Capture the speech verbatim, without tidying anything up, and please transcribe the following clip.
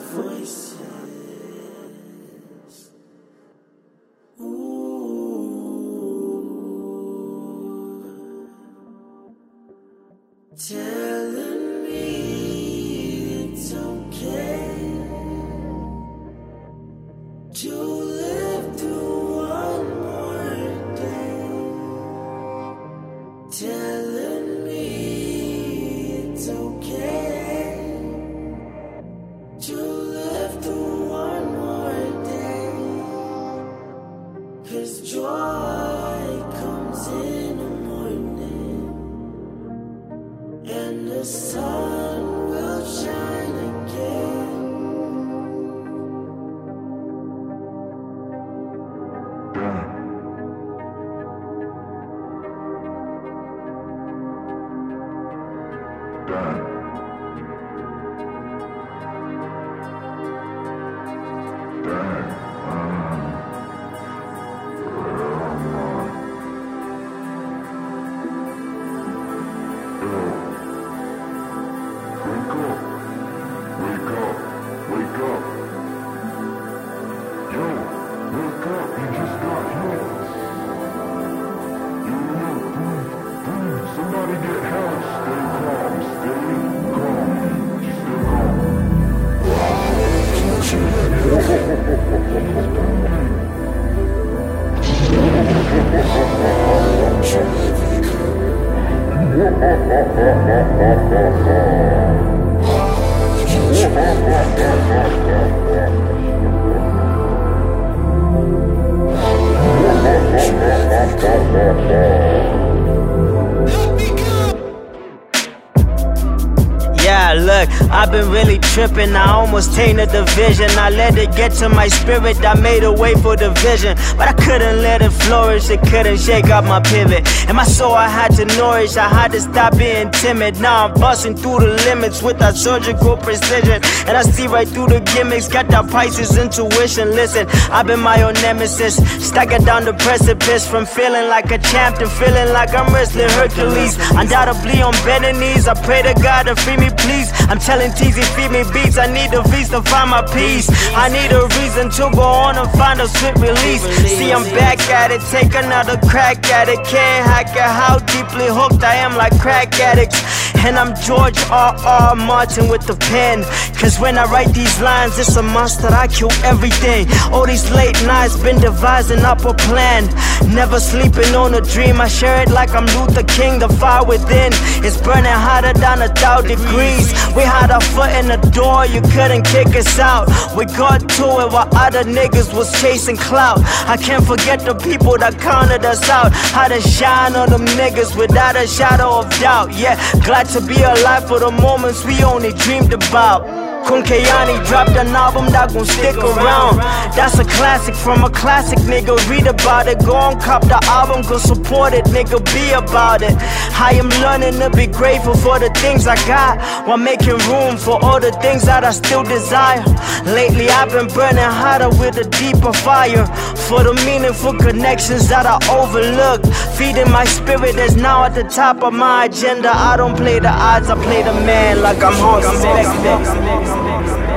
voices. Telling me it's okay to live through one more day. Telling me it's okay to live through one more day. 'Cause joy comes in the morning, and the sun will shine again. Somebody get help, stay calm, stay calm, just stay calm. Yeah, look, I've been really tripping. I almost tainted the vision. I let it get to my spirit. I made a way for the vision, but I couldn't let it flourish. It couldn't shake up my pivot. And my soul I had to nourish. I had to stop being timid. Now I'm busting through the limits with that surgical precision. And I see right through the gimmicks. Got that Pisces intuition. Listen, I've been my own nemesis. Staggered down the precipice. From feeling like a champ to feeling like I'm wrestling Hercules. Undoubtedly on bending knees. I pray to God to free me, please. I'm telling T Z, feed me beats. I need a feast to find my peace. I need a reason to go on and find a swift release. See, I'm back at it, take another crack at it. Can't hack it, how deeply hooked I am like crack addicts. And I'm George R R. Martin with the pen. Cause when I write these lines, it's a must that I kill everything. All these late nights, been devising up a plan. Never sleeping on a dream, I share it like I'm Luther King. The fire within is burning hotter than a thousand degrees. We had our foot in the door, you couldn't kick us out. We got to it while other niggas was chasing clout. I can't forget the people that counted us out. Had to shine on them niggas without a shadow of doubt. Yeah, glad to be alive for the moments we only dreamed about. Kunkayani dropped an album that gon' stick around. That's a classic from a classic, nigga. Read about it, go on, cop the album, go support it, nigga. Be about it. I am learning to be grateful for the things I got, while making room for all the things that I still desire. Lately I've been burning hotter with a deeper fire, for the meaningful connections that I overlooked. Feeding my spirit is now at the top of my agenda. I don't play the odds, I play the man like I'm Hans Zimmer.